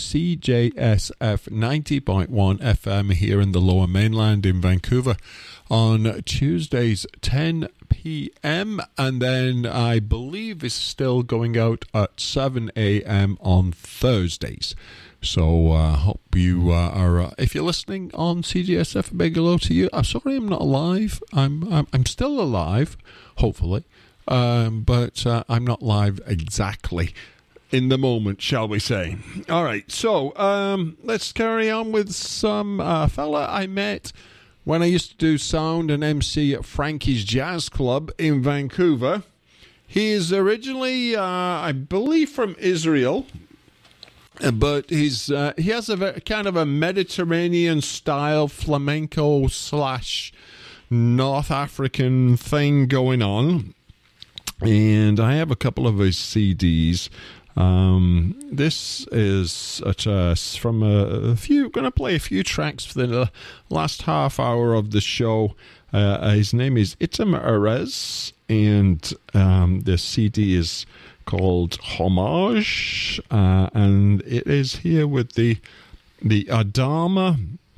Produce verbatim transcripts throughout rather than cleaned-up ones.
C J S F ninety point one F M here in the Lower Mainland in Vancouver on Tuesdays ten p.m. and then I believe it's still going out at seven a.m. on Thursdays. So I uh, hope you uh, are, uh, if you're listening on C J S F, a big hello to you. I'm sorry I'm not alive. I'm I'm, I'm still alive, hopefully, um, but uh, I'm not live exactly in the moment, shall we say. All right, so um, let's carry on with some uh, fella I met when I used to do sound and M C at Frankie's Jazz Club in Vancouver. He is originally, uh, I believe, from Israel, but he's uh, he has a very, kind of a Mediterranean-style flamenco slash North African thing going on, and I have a couple of his C Ds. Um, this is at, uh, from a, a few. Going to play a few tracks for the last half hour of the show. Uh, his name is Itam Erez, and um, the C D is called Homage, uh, and it is here with the the Adama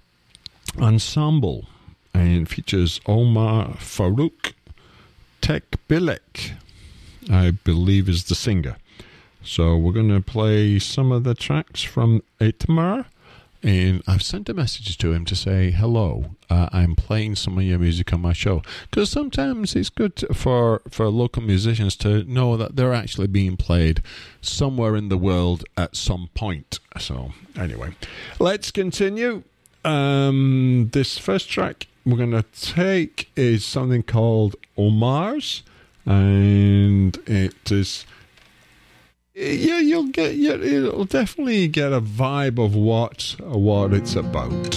Ensemble, and features Omar Farouk Tekbilek, I believe, is the singer. So we're going to play some of the tracks from Itamar, and I've sent a message to him to say, hello, uh, I'm playing some of your music on my show. Because sometimes it's good to, for, for local musicians to know that they're actually being played somewhere in the world at some point. So anyway, let's continue. Um, this first track we're going to take is something called Omar's, and it is... Yeah, you'll get. Yeah, you'll definitely get a vibe of what what it's about.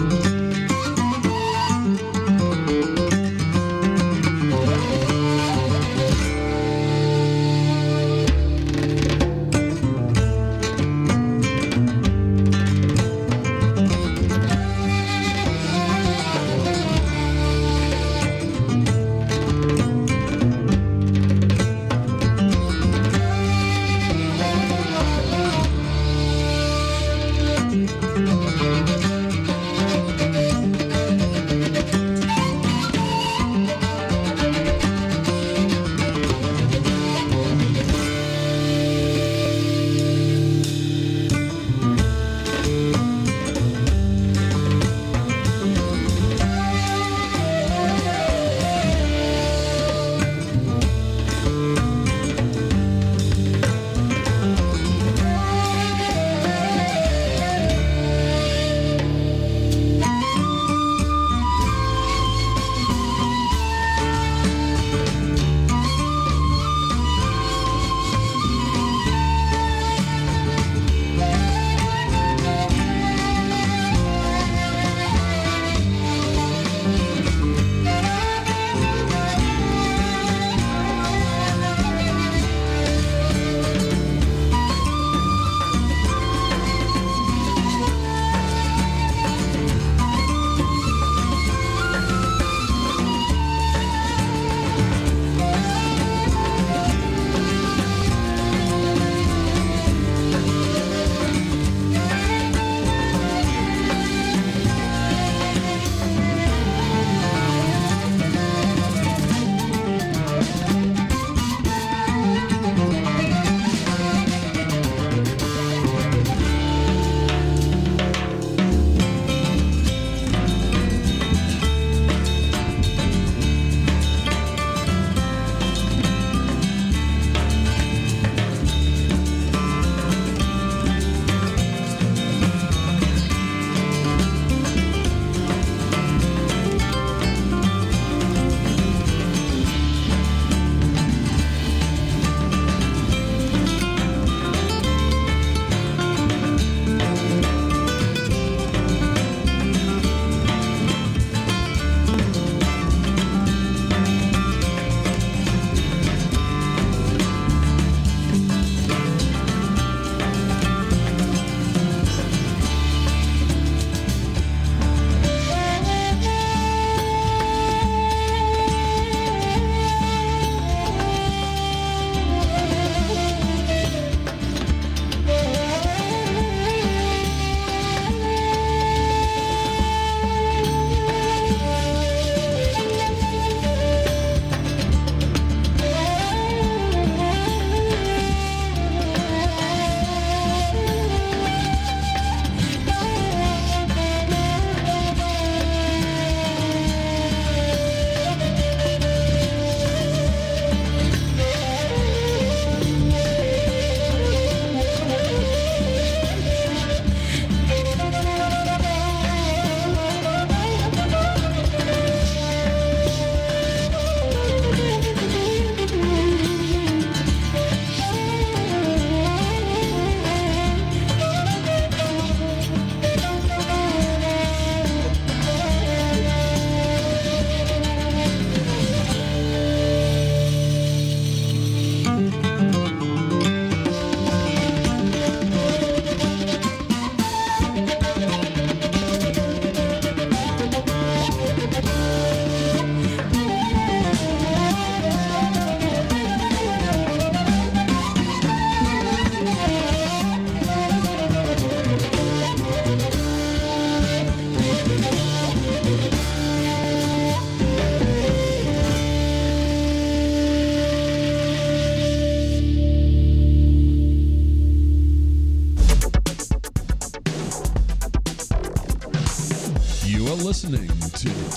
Thank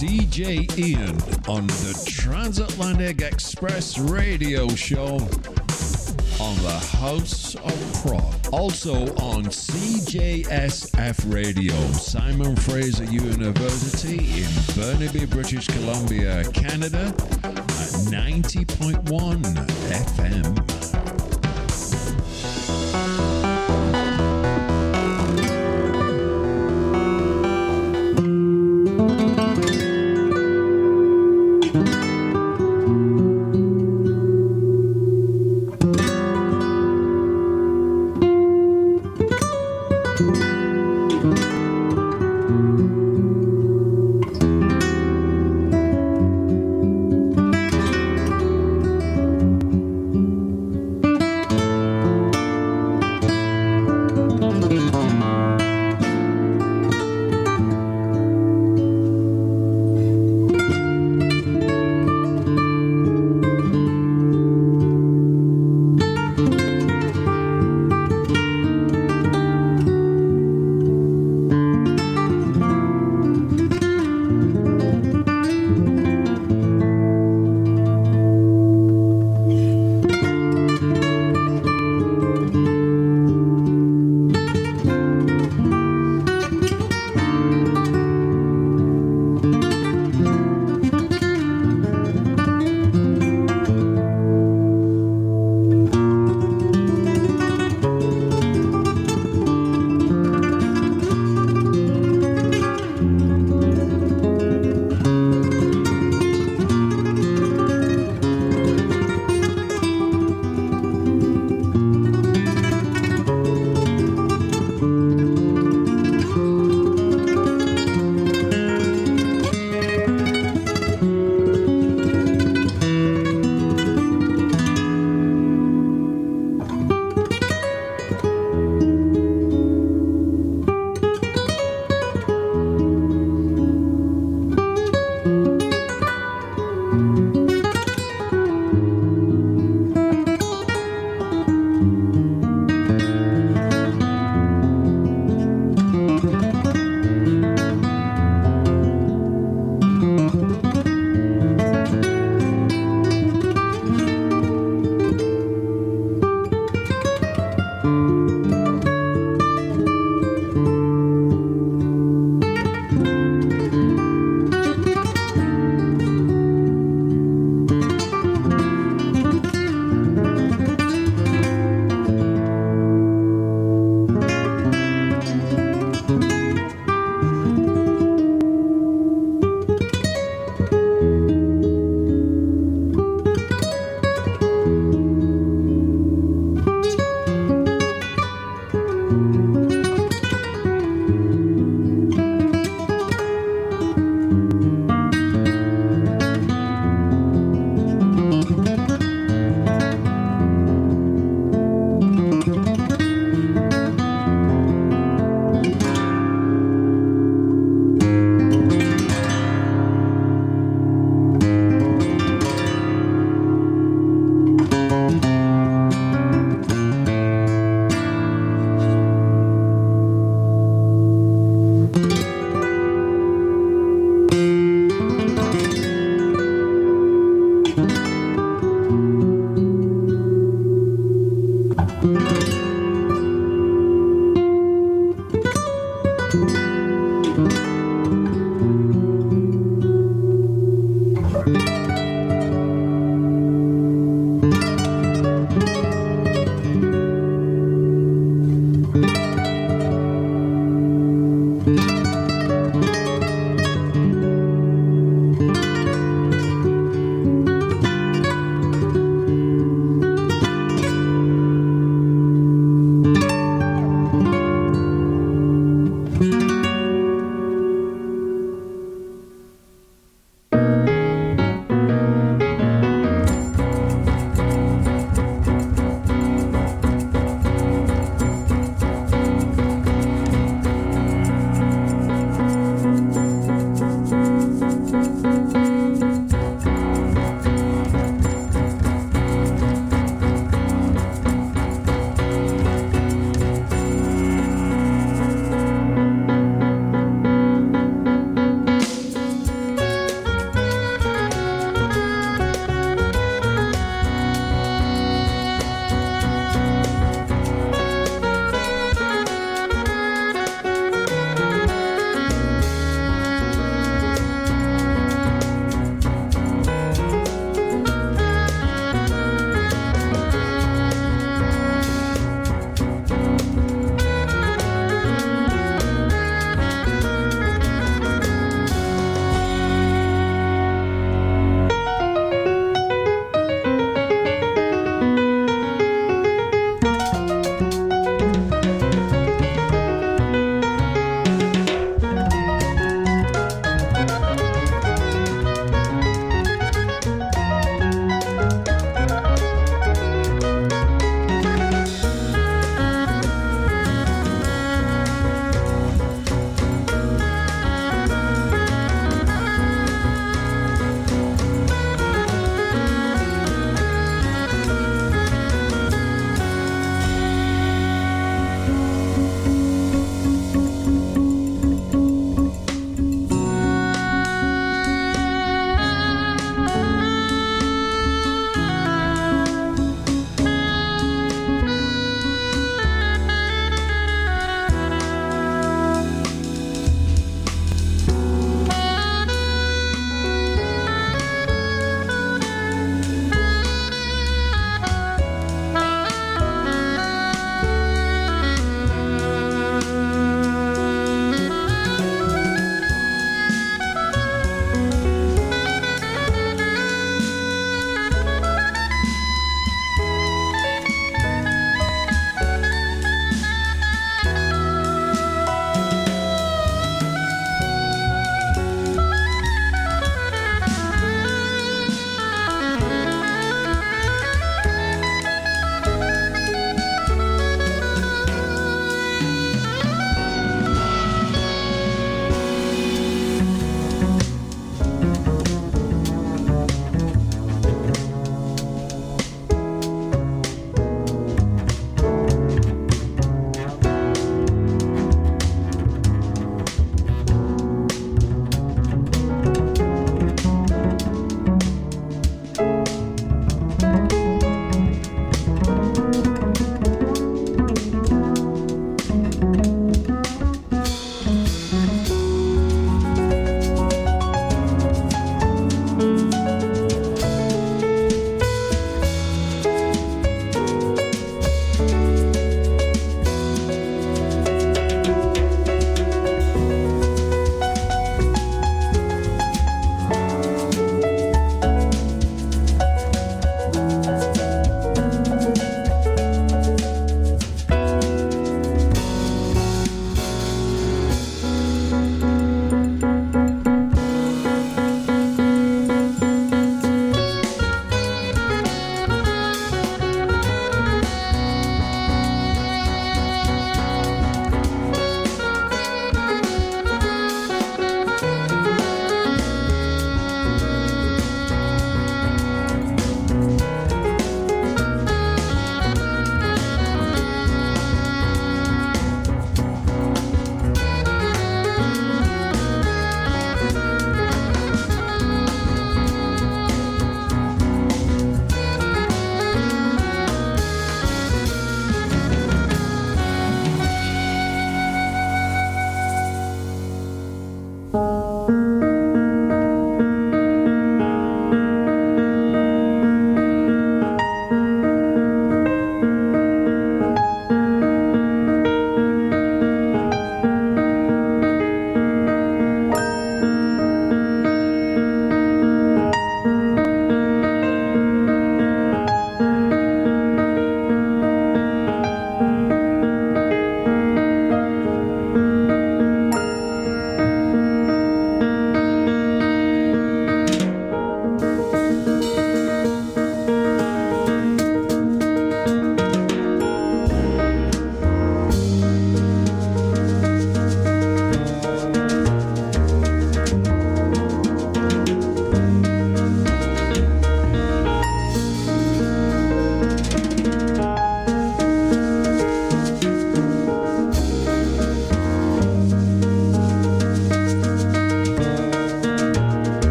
D J Ian on the Transatlantic Express radio show on the House of Prog. Also on C J S F Radio, Simon Fraser University in Burnaby, British Columbia, Canada at ninety point one F M.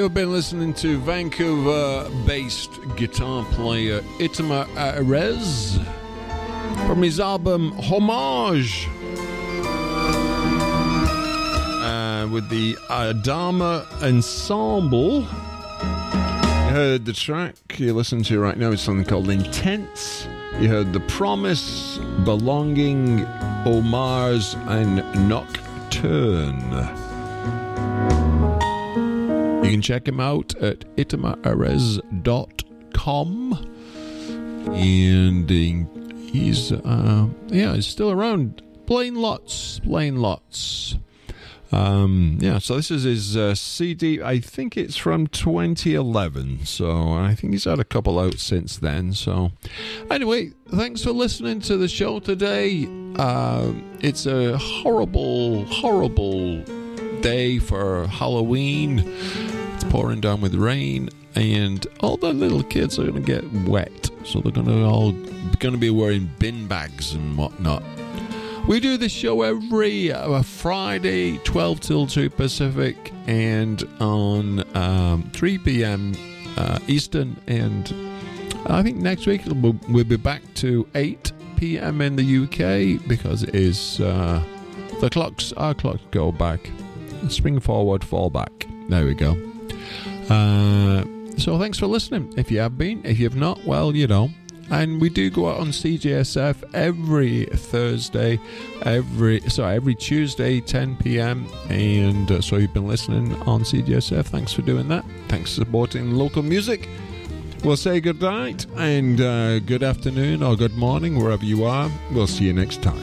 we've been listening to Vancouver-based guitar player Itamar Arez from his album Homage, uh, with the Adama Ensemble. You heard the track you're listening to right now is something called Intense. You heard The Promise, Belonging, Omars, and Nocturne. You can check him out at itamar arez dot com. And he's, uh, yeah, he's still around, playing lots, playing lots. Um, yeah, so this is his uh, C D. I think it's from twenty eleven, so I think he's had a couple out since then. So anyway, thanks for listening to the show today. Uh, it's a horrible, horrible day for Halloween. It's pouring down with rain, and all the little kids are going to get wet, so they're going to all going to be wearing bin bags and whatnot. We do this show every uh, Friday, twelve till two Pacific, and on um, three p.m. Uh, Eastern. And I think next week we'll, we'll be back to eight p.m. in the U K, because it is uh, the clocks. Our clocks go back. Spring forward, fall back. There we go. Uh, so thanks for listening. If you have been, if you've not, well, you know. And we do go out on C J S F every Thursday, every sorry, every Tuesday, ten p.m. And uh, so you've been listening on C J S F. Thanks for doing that. Thanks for supporting local music. We'll say good night and uh, good afternoon or good morning, wherever you are. We'll see you next time.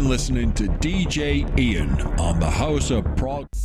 been listening to D J Ian on the House of Prog.